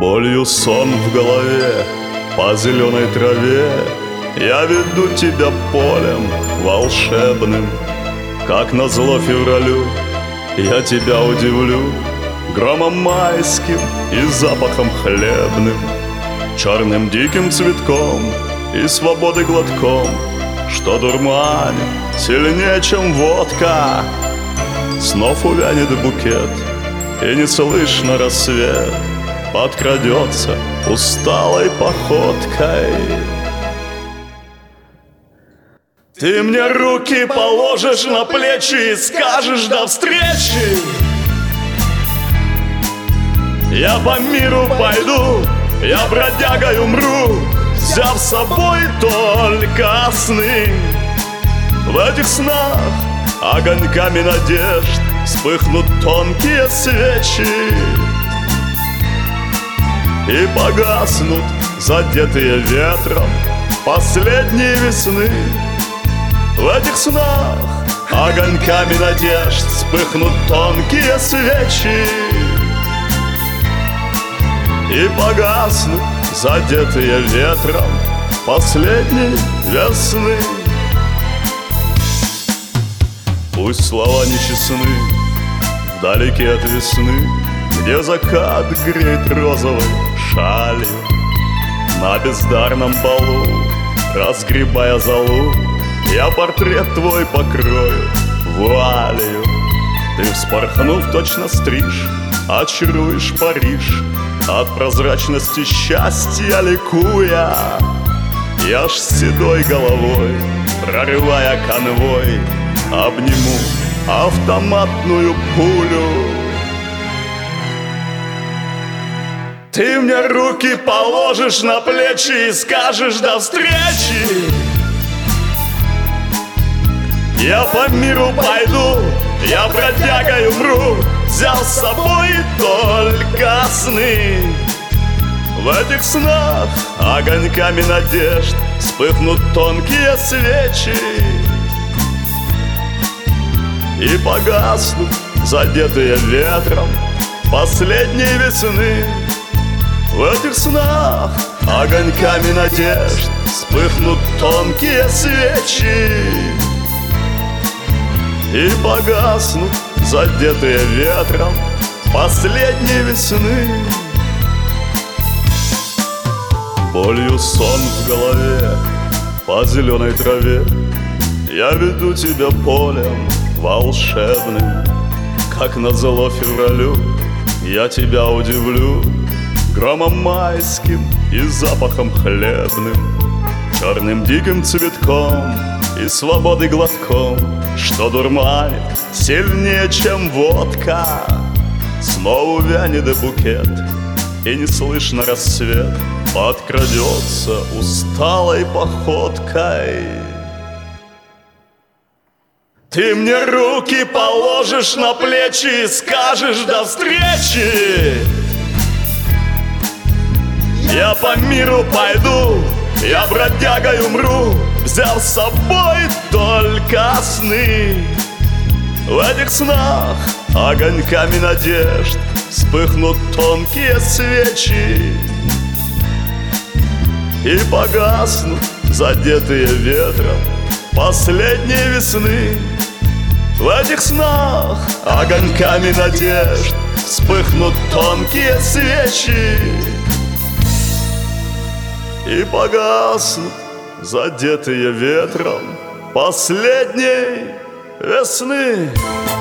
Болью сон в голове, по зеленой траве я веду тебя полем волшебным. Как назло февралю я тебя удивлю громом майским и запахом хлебным, черным диким цветком и свободы глотком, что дурманит сильнее, чем водка. Снов увянет букет, и не слышно рассвет подкрадется усталой походкой. Ты мне руки положишь на плечи и скажешь до встречи. Я по миру пойду, я бродягой умру, взяв с собой только сны. В этих снах огоньками надежд вспыхнут тонкие свечи и погаснут задетые ветром последние весны. В этих снах огоньками надежд вспыхнут тонкие свечи и погаснут задетые ветром последней весны. Пусть слова нечестны вдалеке от весны, где закат греет розовой шалью. На бездарном балу, разгребая золу, я портрет твой покрою вуалью. Ты, вспорхнув, точно стриж, очаруешь Париж, от прозрачности счастья ликуя. Я ж с седой головой, прорывая конвой, обниму автоматную пулю. Ты мне руки положишь на плечи и скажешь до встречи. Я по миру пойду, я бродягой умру, взяв с собой только сны. В этих снах огоньками надежд вспыхнут тонкие свечи и погаснут задетые ветром последней весны. В этих снах огоньками надежд вспыхнут тонкие свечи и погаснут задетые ветром последней весны. Болью сон в голове, по зеленой траве я веду тебя полем волшебным. Как назло февралю я тебя удивлю громом майским и запахом хлебным, черным диким цветком и свободой глотком, что дурманит сильнее, чем водка. Снова вянет букет, и не слышно рассвет подкрадется усталой походкой. Ты мне руки положишь на плечи и скажешь до встречи. Я по миру пойду, я бродягой умру, взяв с собой только сны. В этих снах огоньками надежд вспыхнут тонкие свечи и погаснут задетые ветром последней весны. В этих снах огоньками надежд вспыхнут тонкие свечи и погаснут задетые ветром последней весны.